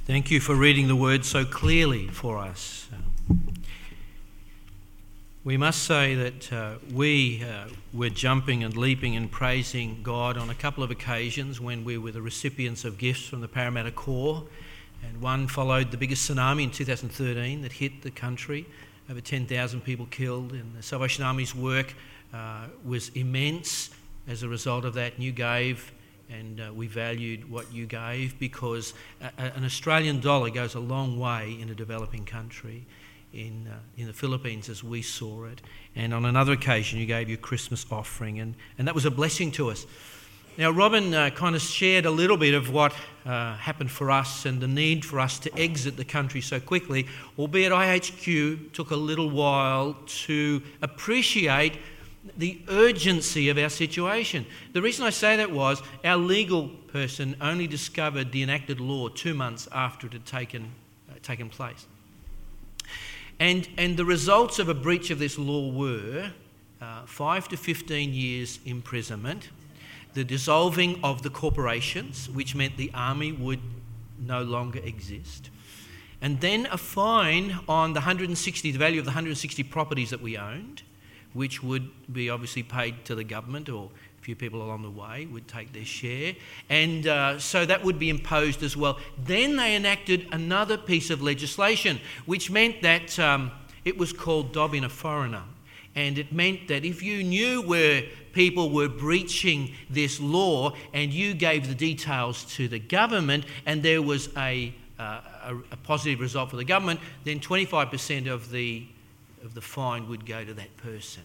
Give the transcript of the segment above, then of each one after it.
Thank you for reading the word so clearly for us. We must say that we were jumping and leaping and praising God on a couple of occasions when we were the recipients of gifts from the Parramatta Corps, and one followed the biggest tsunami in 2013 that hit the country, over 10,000 people killed, and the Salvation Army's work was immense as a result of that. And you gave, and we valued what you gave, because an Australian dollar goes a long way in a developing country, in the Philippines as we saw it. And on another occasion you gave your Christmas offering, and that was a blessing to us. Now Robin kind of shared a little bit of what happened for us and the need for us to exit the country so quickly, albeit IHQ took a little while to appreciate the urgency of our situation. The reason I say that was our legal person only discovered the enacted law 2 months after it had taken place. And the results of a breach of this law were 5 to 15 years imprisonment, the dissolving of the corporations, which meant the army would no longer exist, and then a fine on the value of the 160 properties that we owned, which would be obviously paid to the government, or a few people along the way would take their share. And so that would be imposed as well. Then they enacted another piece of legislation, which meant that it was called Dob in a Foreigner. And it meant that if you knew where people were breaching this law and you gave the details to the government and there was a positive result for the government, then 25% of the fine would go to that person.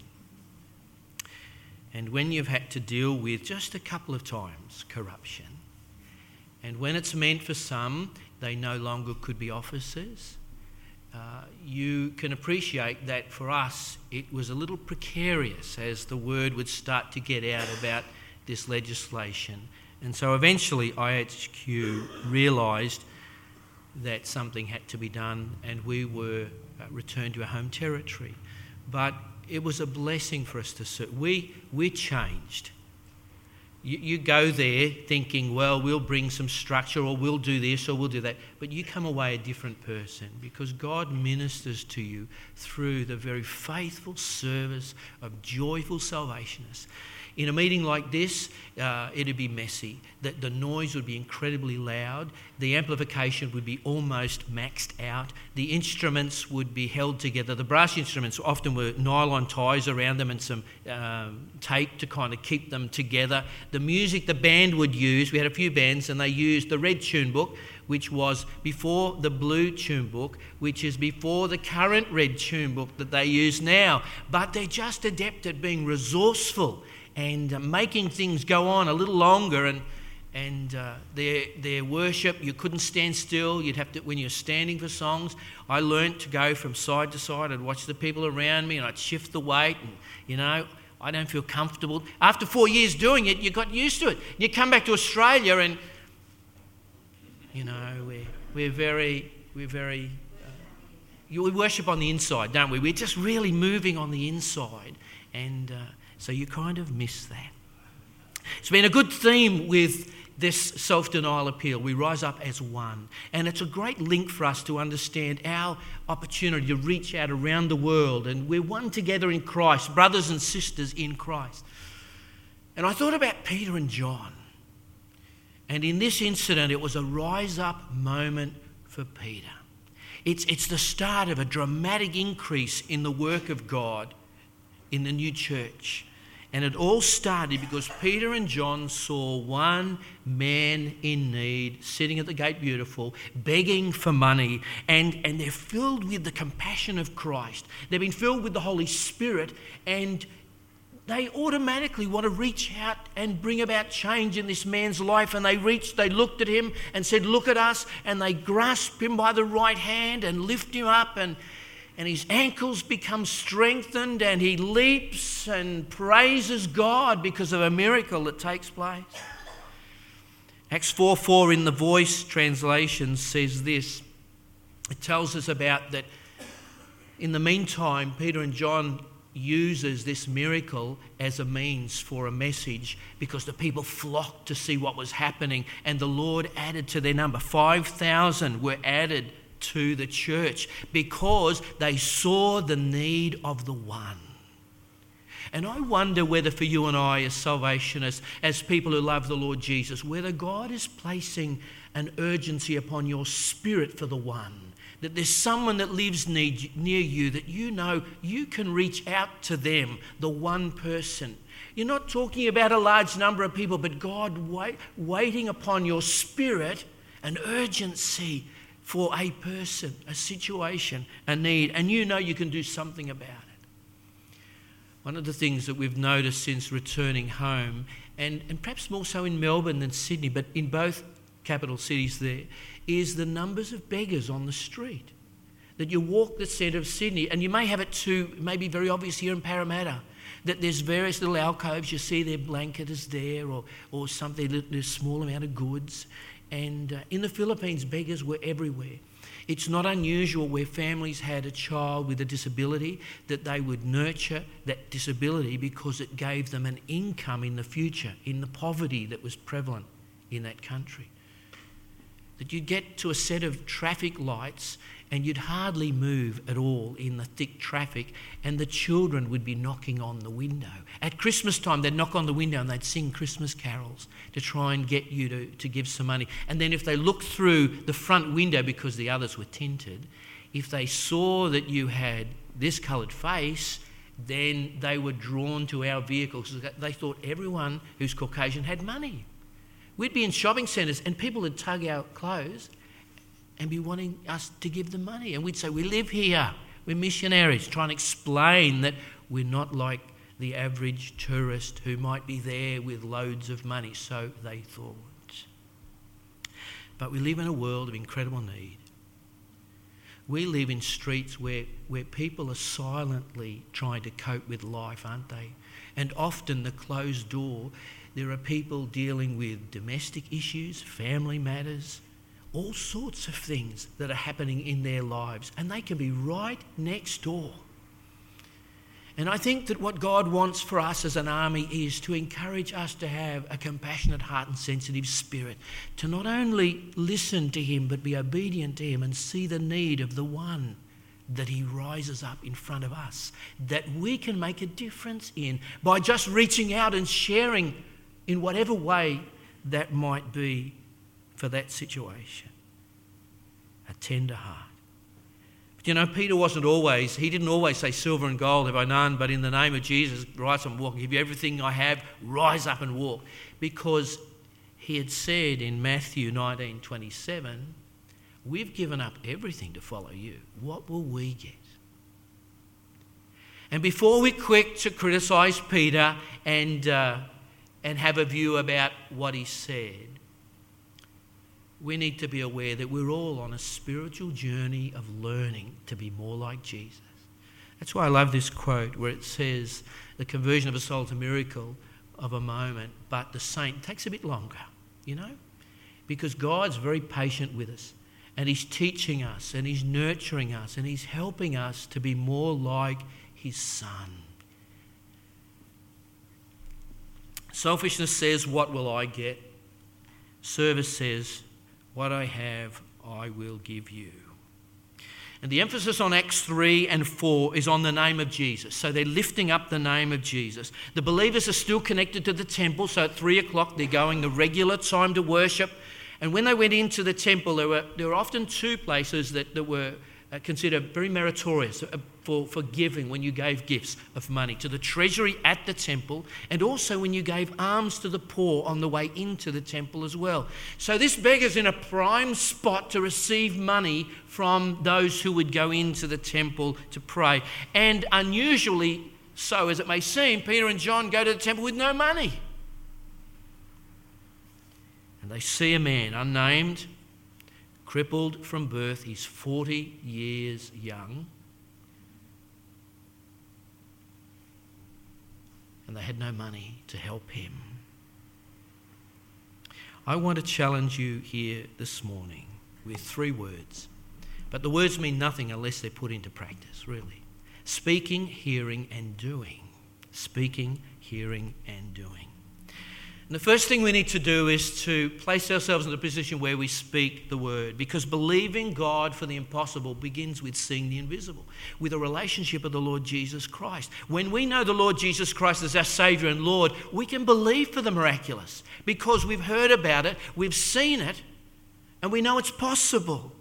And when you've had to deal with, just a couple of times, corruption, and when it's meant for some, they no longer could be officers, you can appreciate that for us it was a little precarious as the word would start to get out about this legislation. And so eventually IHQ realised that something had to be done, and we were returned to our home territory. But it was a blessing for us to serve. We changed. You go there thinking, well, we'll bring some structure, or we'll do this, or we'll do that. But you come away a different person, because God ministers to you through the very faithful service of joyful salvationists. In a meeting like this, it'd be messy. The noise would be incredibly loud. The amplification would be almost maxed out. The instruments would be held together. The brass instruments often were nylon ties around them and some tape to kind of keep them together. The music the band would use, we had a few bands, and they used the red tune book, which was before the blue tune book, which is before the current red tune book that they use now. But they're just adept at being resourceful and making things go on a little longer, and their worship, you couldn't stand still. You'd have to, when you're standing for songs, I learnt to go from side to side. I'd watch the people around me and I'd shift the weight, and I don't feel comfortable. After 4 years doing it, you got used to it. You come back to Australia and we worship on the inside, don't we? We're just really moving on the inside, and so you kind of miss that. It's been a good theme with this self-denial appeal. We rise up as one. And it's a great link for us to understand our opportunity to reach out around the world. And we're one together in Christ, brothers and sisters in Christ. And I thought about Peter and John. And in this incident, it was a rise-up moment for Peter. It's the start of a dramatic increase in the work of God in the new church. And it all started because Peter and John saw one man in need sitting at the gate beautiful, begging for money, and they're filled with the compassion of Christ. They've been filled with the Holy Spirit, and they automatically want to reach out and bring about change in this man's life. And they looked at him and said, "Look at us," and they grasp him by the right hand and lift him up, and his ankles become strengthened, and he leaps and praises God because of a miracle that takes place. Acts 4:4 in the Voice translation says this. It tells us about that in the meantime, Peter and John uses this miracle as a means for a message, because the people flocked to see what was happening, and the Lord added to their number. 5,000 were added to the church because they saw the need of the one. And I wonder whether for you and I as Salvationists, as people who love the Lord Jesus, whether God is placing an urgency upon your spirit for the one. That there's someone that lives near you that you know you can reach out to them, the one person. You're not talking about a large number of people, but God waiting upon your spirit, an urgency for a person, a situation, a need, and you know you can do something about it. One of the things that we've noticed since returning home, and perhaps more so in Melbourne than Sydney, but in both capital cities there, is the numbers of beggars on the street. That you walk the centre of Sydney, and you may have it too, maybe very obvious here in Parramatta, that there's various little alcoves, you see their blanket is there, or something, there's a small amount of goods. And in the Philippines, beggars were everywhere. It's not unusual where families had a child with a disability that they would nurture that disability because it gave them an income in the future, in the poverty that was prevalent in that country. That you'd get to a set of traffic lights and you'd hardly move at all in the thick traffic, and the children would be knocking on the window. At Christmas time, they'd knock on the window and they'd sing Christmas carols to try and get you to give some money. And then if they looked through the front window, because the others were tinted, if they saw that you had this coloured face, then they were drawn to our vehicles. They thought everyone who's Caucasian had money. We'd be in shopping centres and people would tug our clothes and be wanting us to give them money. And we'd say, we live here, we're missionaries, trying to explain that we're not like the average tourist who might be there with loads of money, so they thought. But we live in a world of incredible need. We live in streets where people are silently trying to cope with life, aren't they? And often the closed door, there are people dealing with domestic issues, family matters, all sorts of things that are happening in their lives, and they can be right next door. And I think that what God wants for us as an army is to encourage us to have a compassionate heart and sensitive spirit, to not only listen to him but be obedient to him and see the need of the one that he rises up in front of us, that we can make a difference in by just reaching out and sharing in whatever way that might be for that situation. A tender heart. But you know, Peter he didn't always say, silver and gold have I none, but in the name of Jesus, rise up and walk. I'll give you everything I have, rise up and walk. Because he had said in Matthew 19:27, we've given up everything to follow you. What will we get? And before we're quick to criticise Peter and have a view about what he said, we need to be aware that we're all on a spiritual journey of learning to be more like Jesus. That's why I love this quote where it says, the conversion of a soul is a miracle of a moment, but the saint takes a bit longer, you know? Because God's very patient with us, and he's teaching us, and he's nurturing us, and he's helping us to be more like his Son. Selfishness says, what will I get? Service says, what I have, I will give you. And the emphasis on Acts 3 and 4 is on the name of Jesus. So they're lifting up the name of Jesus. The believers are still connected to the temple. So at 3 o'clock, they're going the regular time to worship. And when they went into the temple, there were often two places that were considered very meritorious for giving when you gave gifts of money, to the treasury at the temple, and also when you gave alms to the poor on the way into the temple as well. So this beggar's in a prime spot to receive money from those who would go into the temple to pray. And unusually so as it may seem, Peter and John go to the temple with no money. And they see a man, unnamed, crippled from birth. He's 40 years young. And they had no money to help him. I want to challenge you here this morning with 3 words. But the words mean nothing unless they're put into practice, really. Speaking, hearing, and doing. Speaking, hearing, and doing. And the first thing we need to do is to place ourselves in a position where we speak the word, because believing God for the impossible begins with seeing the invisible, with a relationship with the Lord Jesus Christ. When we know the Lord Jesus Christ as our Saviour and Lord, we can believe for the miraculous because we've heard about it, we've seen it, and we know it's possible.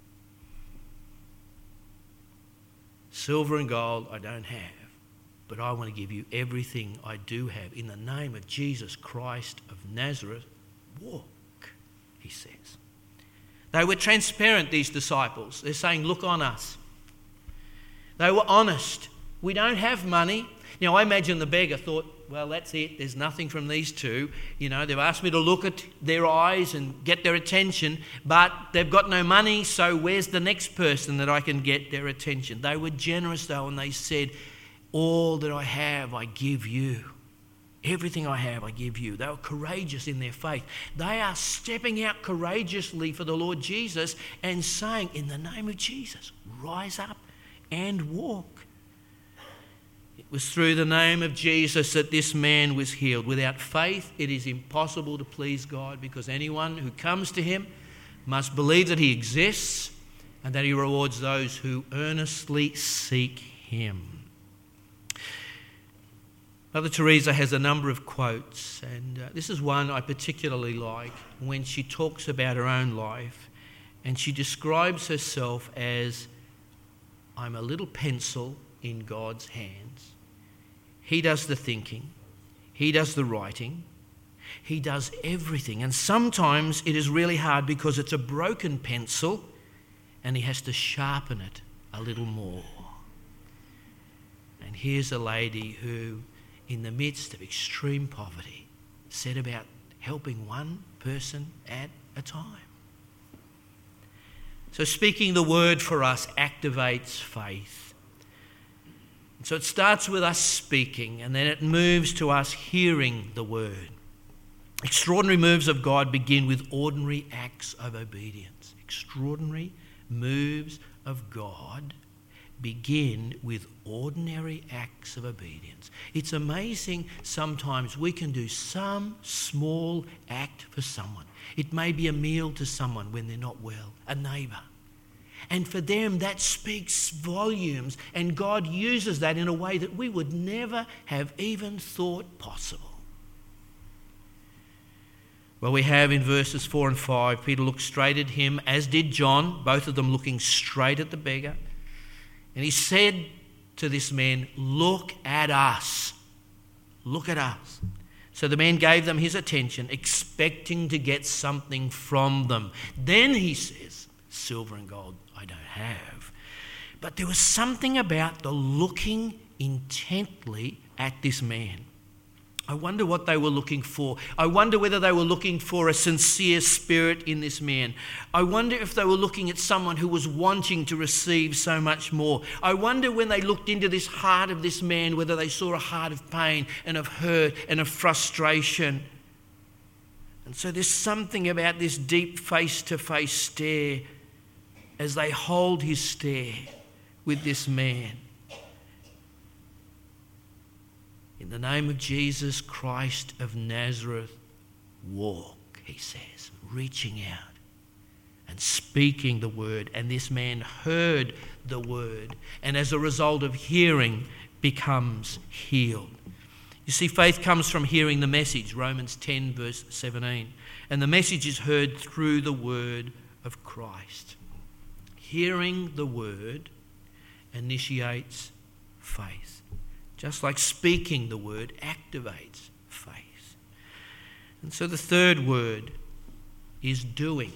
Silver and gold I don't have, but I want to give you everything I do have. In the name of Jesus Christ of Nazareth, walk, he says. They were transparent, these disciples. They're saying, look on us. They were honest. We don't have money. Now, I imagine the beggar thought, well, that's it. There's nothing from these two. You know, they've asked me to look at their eyes and get their attention, but they've got no money, so where's the next person that I can get their attention? They were generous, though, and they said, all that I have, I give you. Everything I have, I give you. They were courageous in their faith. They are stepping out courageously for the Lord Jesus and saying, in the name of Jesus, rise up and walk. It was through the name of Jesus that this man was healed. Without faith, it is impossible to please God, because anyone who comes to him must believe that he exists and that he rewards those who earnestly seek him. Mother Teresa has a number of quotes, and this is one I particularly like when she talks about her own life, and she describes herself as, I'm a little pencil in God's hands. He does the thinking, he does the writing, he does everything, and sometimes it is really hard because it's a broken pencil and he has to sharpen it a little more. And here's a lady who, in the midst of extreme poverty, set about helping one person at a time. So speaking the word for us activates faith. So it starts with us speaking, and then it moves to us hearing the word. Extraordinary moves of God begin with ordinary acts of obedience. Extraordinary moves of God begin with ordinary acts of obedience. It's amazing sometimes we can do some small act for someone. It may be a meal to someone when they're not well, a neighbour. And for them that speaks volumes, and God uses that in a way that we would never have even thought possible. Well, we have in verses 4 and 5, Peter looked straight at him, as did John, both of them looking straight at the beggar. And he said to this man, look at us. Look at us. So the man gave them his attention, expecting to get something from them. Then he says, silver and gold I don't have. But there was something about the looking intently at this man. I wonder what they were looking for. I wonder whether they were looking for a sincere spirit in this man. I wonder if they were looking at someone who was wanting to receive so much more. I wonder when they looked into this heart of this man, whether they saw a heart of pain and of hurt and of frustration. And so there's something about this deep face-to-face stare as they hold his stare with this man. In the name of Jesus Christ of Nazareth, walk, he says, reaching out and speaking the word. And this man heard the word, and as a result of hearing, becomes healed. You see, faith comes from hearing the message, Romans 10 verse 17. And the message is heard through the word of Christ. Hearing the word initiates faith. Just like speaking the word activates faith. And so the third word is doing.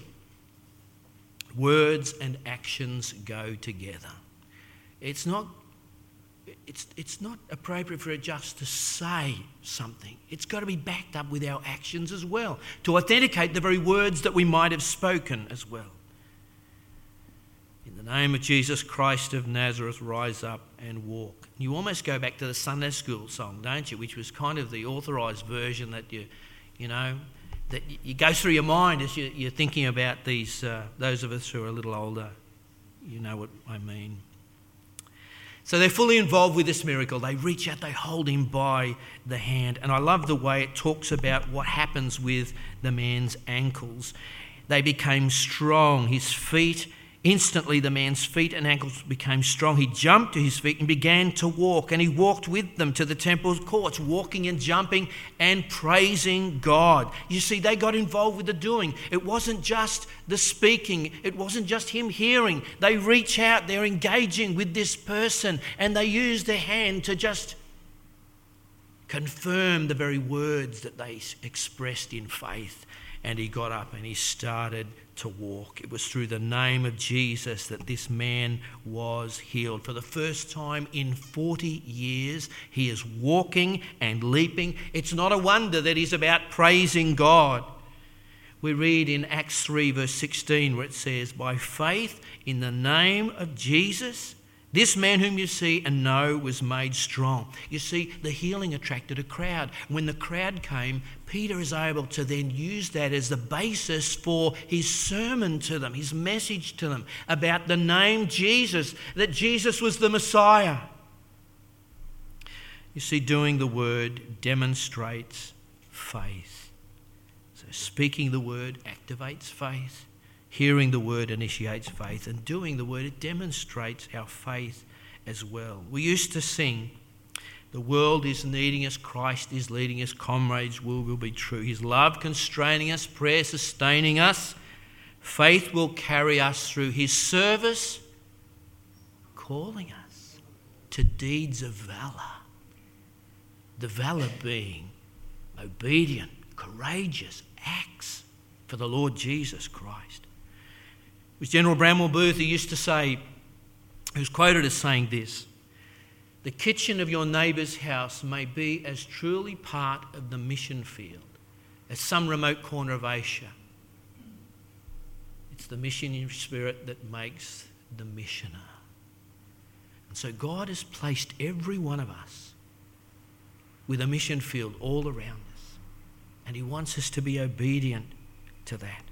Words and actions go together. It's not appropriate for it just to say something. It's got to be backed up with our actions as well, to authenticate the very words that we might have spoken as well. In the name of Jesus Christ of Nazareth, rise up and walk. You almost go back to the Sunday school song, don't you? Which was kind of the authorised version that that you go through your mind as you're thinking about these. Those of us who are a little older, you know what I mean. So they're fully involved with this miracle. They reach out, they hold him by the hand. And I love the way it talks about what happens with the man's ankles. They became strong. Instantly the man's feet and ankles became strong. He jumped to his feet and began to walk. And he walked with them to the temple courts, walking and jumping and praising God. You see, they got involved with the doing. It wasn't just the speaking. It wasn't just him hearing. They reach out, they're engaging with this person, and they use their hand to just confirm the very words that they expressed in faith. And he got up and he started to walk. It was through the name of Jesus that this man was healed. For the first time in 40 years, he is walking and leaping. It's not a wonder that he's about praising God. We read in Acts 3 verse 16 where it says, by faith in the name of Jesus, this man whom you see and know was made strong. You see, the healing attracted a crowd. When the crowd came, Peter is able to then use that as the basis for his sermon to them, his message to them about the name Jesus, that Jesus was the Messiah. You see, doing the word demonstrates faith. So speaking the word activates faith. Hearing the word initiates faith, and doing the word, it demonstrates our faith as well. We used to sing, the world is needing us, Christ is leading us, comrades will be true. His love constraining us, prayer sustaining us, faith will carry us through his service, calling us to deeds of valour. The valour being obedient, courageous acts for the Lord Jesus Christ. It was General Bramwell Booth who used to say, who's quoted as saying this, the kitchen of your neighbour's house may be as truly part of the mission field as some remote corner of Asia. It's the missionary spirit that makes the missioner. And so God has placed every one of us with a mission field all around us. And he wants us to be obedient to that.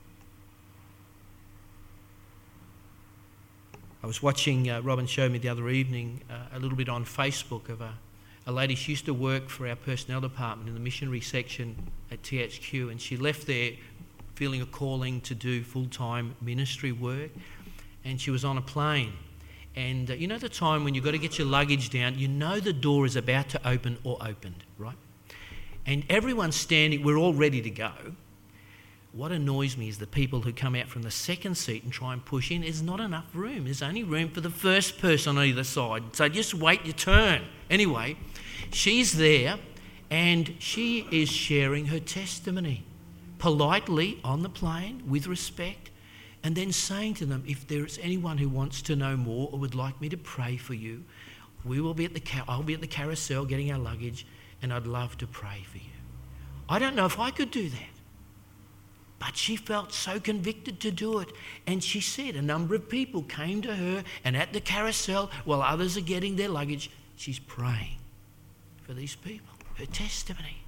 I was watching, Robin showed me the other evening, a little bit on Facebook of a lady. She used to work for our personnel department in the missionary section at THQ, and she left there feeling a calling to do full-time ministry work, and she was on a plane. And you know the time when you've got to get your luggage down, you know the door is about to open or opened, right? And everyone's standing, we're all ready to go. What annoys me is the people who come out from the second seat and try and push in. There's not enough room. There's only room for the first person on either side. So just wait your turn. Anyway, she's there and she is sharing her testimony politely on the plane with respect, and then saying to them, if there's anyone who wants to know more or would like me to pray for you, I'll be at the carousel getting our luggage, and I'd love to pray for you. I don't know if I could do that. But she felt so convicted to do it. And she said a number of people came to her, and at the carousel, while others are getting their luggage, she's praying for these people. Her testimony.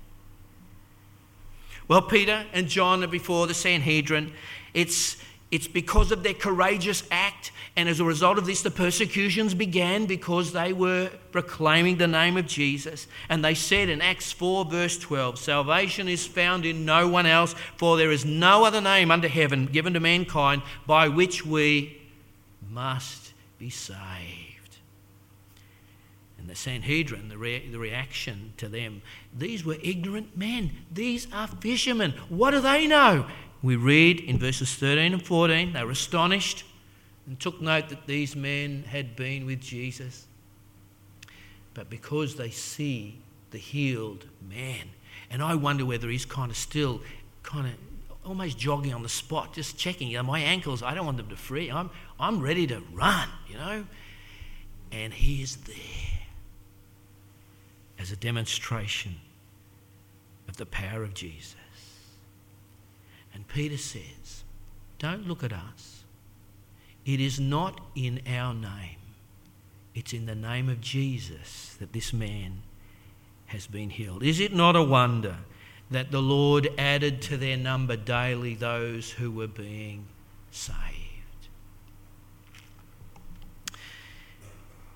Well, Peter and John are before the Sanhedrin. It's because of their courageous act, and as a result of this, the persecutions began because they were proclaiming the name of Jesus. And they said in Acts 4 verse 12, salvation is found in no one else, for there is no other name under heaven given to mankind by which we must be saved. And the Sanhedrin, the reaction to them, these were ignorant men. These are fishermen. What do they know? We read in verses 13 and 14, they were astonished and took note that these men had been with Jesus. But because they see the healed man, and I wonder whether he's still almost jogging on the spot, just checking, my ankles, I don't want them to freeze. I'm ready to run, And he is there as a demonstration of the power of Jesus. And Peter says, don't look at us. It is not in our name. It's in the name of Jesus that this man has been healed. Is it not a wonder that the Lord added to their number daily those who were being saved?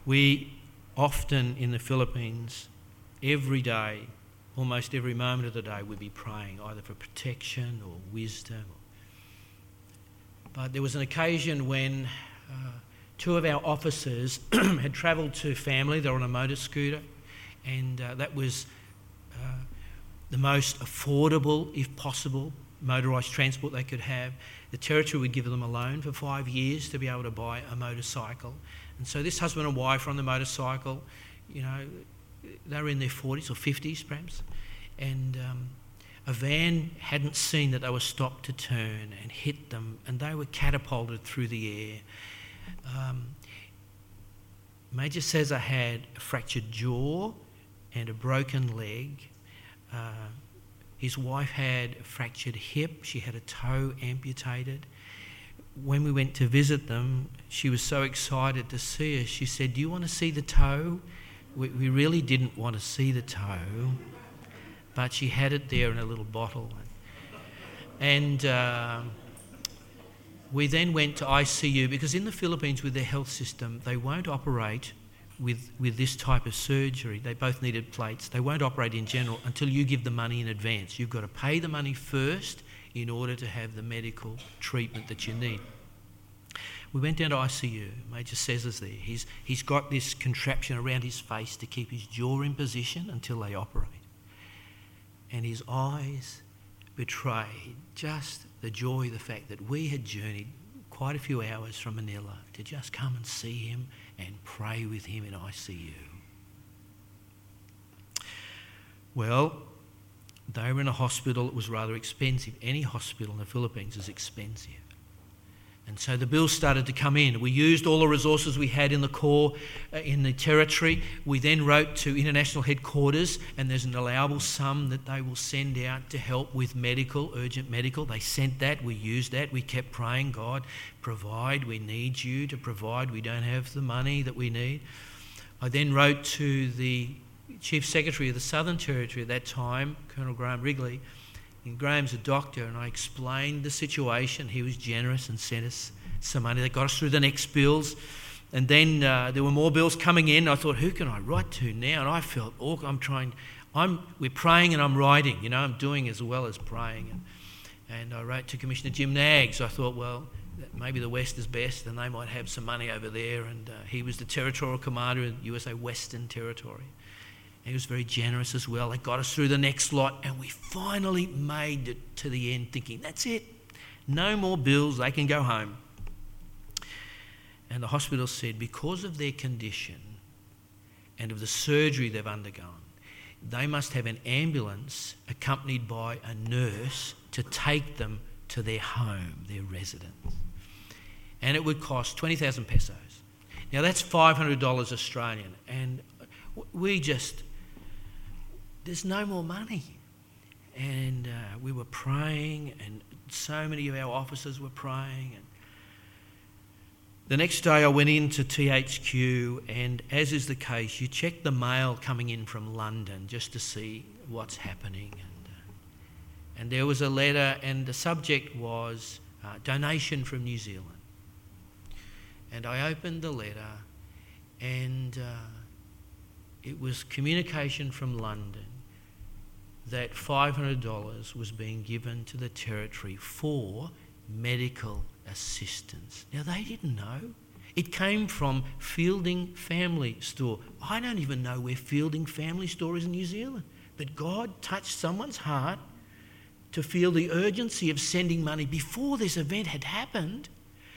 We often in the Philippines, every day, almost every moment of the day, we'd be praying either for protection or wisdom. But there was an occasion when two of our officers had travelled to family. They were on a motor scooter, and that was the most affordable, if possible, motorised transport they could have. The Territory would give them a loan for 5 years to be able to buy a motorcycle. And so this husband and wife were on the motorcycle, you know, they were in their 40s or 50s perhaps, and a van hadn't seen that they were stopped to turn and hit them, and they were catapulted through the air. Major Cesar had a fractured jaw and a broken leg. His wife had a fractured hip. She had a toe amputated. When we went to visit them, she was so excited to see us. She said, "Do you want to see the toe?" We really didn't want to see the toe, but she had it there in a little bottle. And we then went to ICU, because in the Philippines with their health system, they won't operate with this type of surgery. They both needed plates. They won't operate in general until you give the money in advance. You've got to pay the money first in order to have the medical treatment that you need. We went down to ICU. Major Cesar's there. He's got this contraption around his face to keep his jaw in position until they operate. And his eyes betrayed just the joy, the fact that we had journeyed quite a few hours from Manila to just come and see him and pray with him in ICU. Well, they were in a hospital. It was rather expensive. Any hospital in the Philippines is expensive. And so the bills started to come in. We used all the resources we had in the Corps, in the Territory. We then wrote to international headquarters, and there's an allowable sum that they will send out to help with medical, urgent medical. They sent that. We used that. We kept praying, "God, provide. We need you to provide. We don't have the money that we need." I then wrote to the Chief Secretary of the Southern Territory at that time, Colonel Graham Wrigley. And Graham's a doctor, and I explained the situation. He was generous and sent us some money that got us through the next bills. And then there were more bills coming in. I thought, who can I write to now? And I felt awkward. We're praying and I'm writing. You know, I'm doing as well as praying. And I wrote to Commissioner Jim Knaggs. I thought, well, maybe the West is best, and they might have some money over there. And he was the territorial commander in USA Western Territory. He was very generous as well. It got us through the next lot, and we finally made it to the end thinking, that's it. No more bills, they can go home. And the hospital said, because of their condition and of the surgery they've undergone, they must have an ambulance accompanied by a nurse to take them to their home, their residence. And it would cost 20,000 pesos. Now that's $500 Australian, and there's no more money. And we were praying, and so many of our officers were praying. And the next day I went into THQ, and as is the case, you check the mail coming in from London just to see what's happening. And there was a letter, and the subject was donation from New Zealand. And I opened the letter, and it was communication from London that $500 was being given to the Territory for medical assistance. Now, they didn't know. It came from Fielding Family Store. I don't even know where Fielding Family Store is in New Zealand. But God touched someone's heart to feel the urgency of sending money before this event had happened.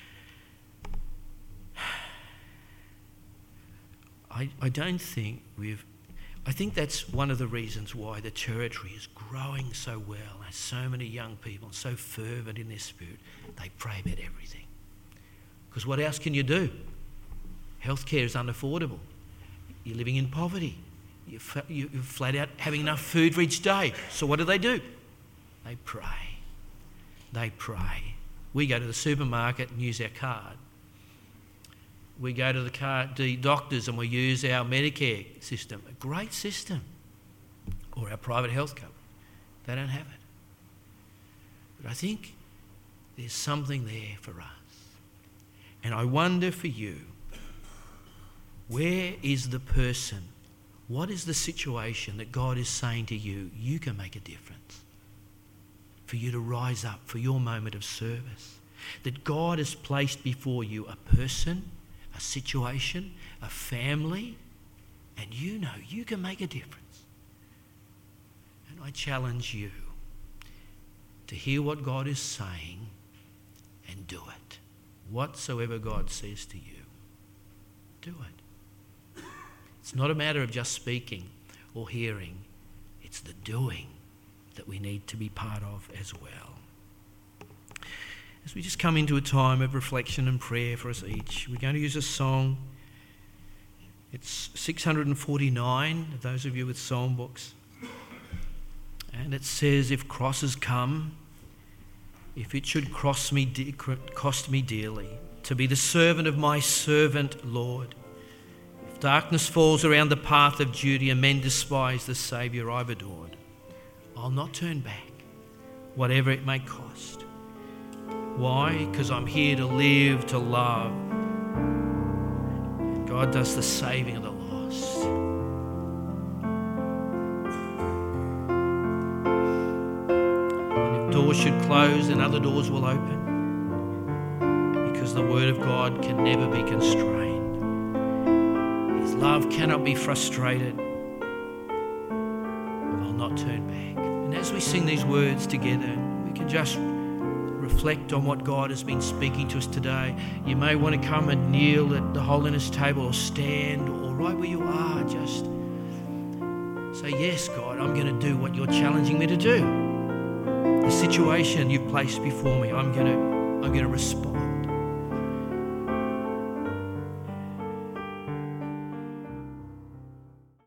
I think that's one of the reasons why the Territory is growing so well. There's so many young people, so fervent in their spirit. They pray about everything. Because what else can you do? Healthcare is unaffordable. You're living in poverty. You're flat out having enough food for each day. So what do? They pray. They pray. We go to the supermarket and use our card. We go to the doctors and we use our Medicare system. A great system. Or our private health cover. They don't have it. But I think there's something there for us. And I wonder for you, Where is the person? What is the situation that God is saying to you, you can make a difference? For you to rise up for your moment of service. That God has placed before you a person, a situation, a family, and you know you can make a difference. And I challenge you to hear what God is saying and do it. Whatsoever God says to you, do it. It's not a matter of just speaking or hearing. It's the doing that we need to be part of as well. As we just come into a time of reflection and prayer for us each, we're going to use a song. It's 649, those of you with psalm books. And it says, if crosses come, if it should cost me dearly, to be the servant of my servant Lord. If darkness falls around the path of duty and men despise the Saviour I've adored, I'll not turn back, whatever it may cost. Why? Because I'm here to live, to love. God does the saving of the lost. And if doors should close, then other doors will open. Because the word of God can never be constrained. His love cannot be frustrated. I'll not turn back. And as we sing these words together, we can just reflect on what God has been speaking to us today. You may want to come and kneel at the holiness table or stand or right where you are, just say, yes, God, I'm going to do what you're challenging me to do. The situation you've placed before me, I'm going to respond.